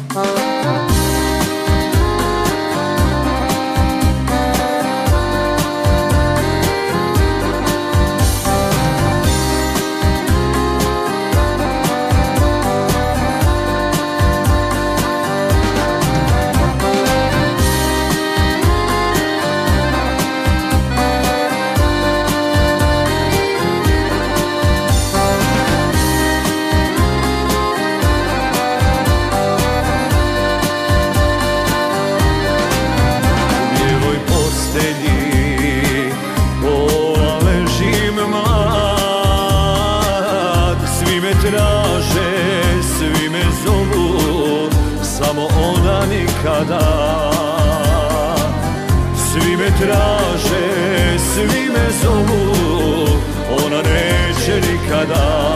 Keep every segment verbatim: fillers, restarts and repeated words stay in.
Traže, svi me zovu, samo ona nikada. Svi me traže, svi me zovu, ona neće nikada.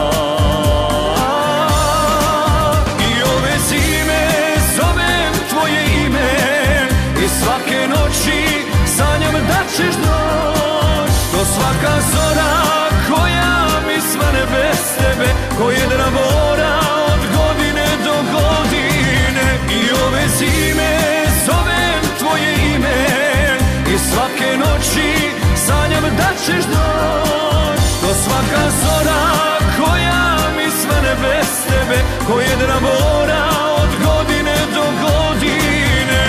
I ove zime zovem tvoje ime i svake noći sanjam da ćeš doć. To svaka zora koja mi svane bez tebe, ko jedna mora od godine do godine. I ove zime zovem tvoje ime i svake noći sanjam da ćeš doć. To svaka zora koja mi svane bez tebe, ko jedna mora od godine do godine.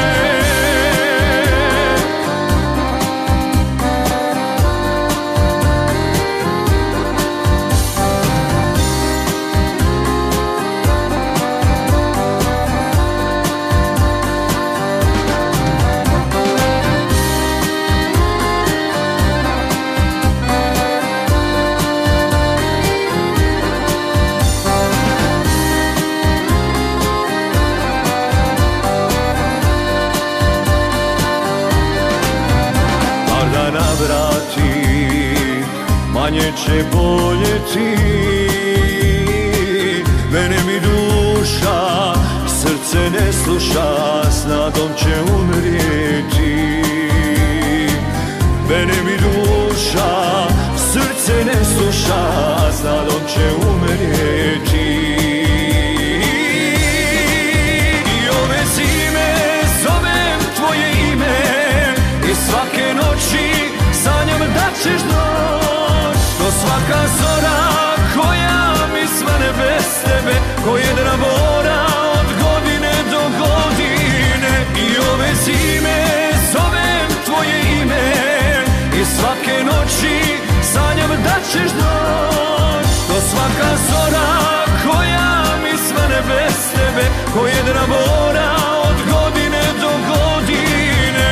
Vrati, manje će boljeti. Mene mi duša, srce ne sluša, s nadom će umrijeti. Mene mi duša, srce ne sluša, s nadom će umrijeti. I ove zime zovem tvoje ime i svake noći sanjam da ćeš doć. To svaka zora koja mi svane bez tebe, ko jedna mora od godine do godine. I ove zime zovem tvoje ime i svake noći sanjam da ćeš doć. To svaka zora koja mi svane bez tebe, ko jedna mora od godine do godine.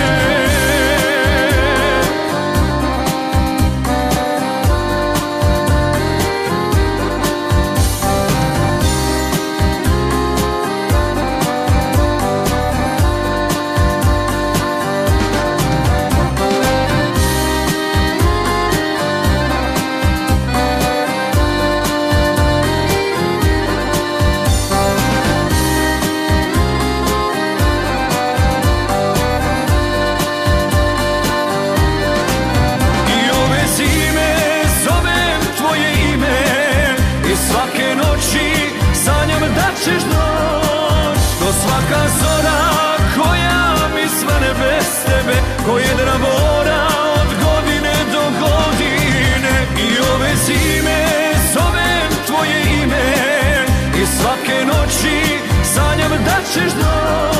Ćeš doć. To svaka zora koja mi svane bez tebe, ko jedna mora od godine do godine. I ove zime zovem tvoje ime i svake noći sanjam da ćeš doć.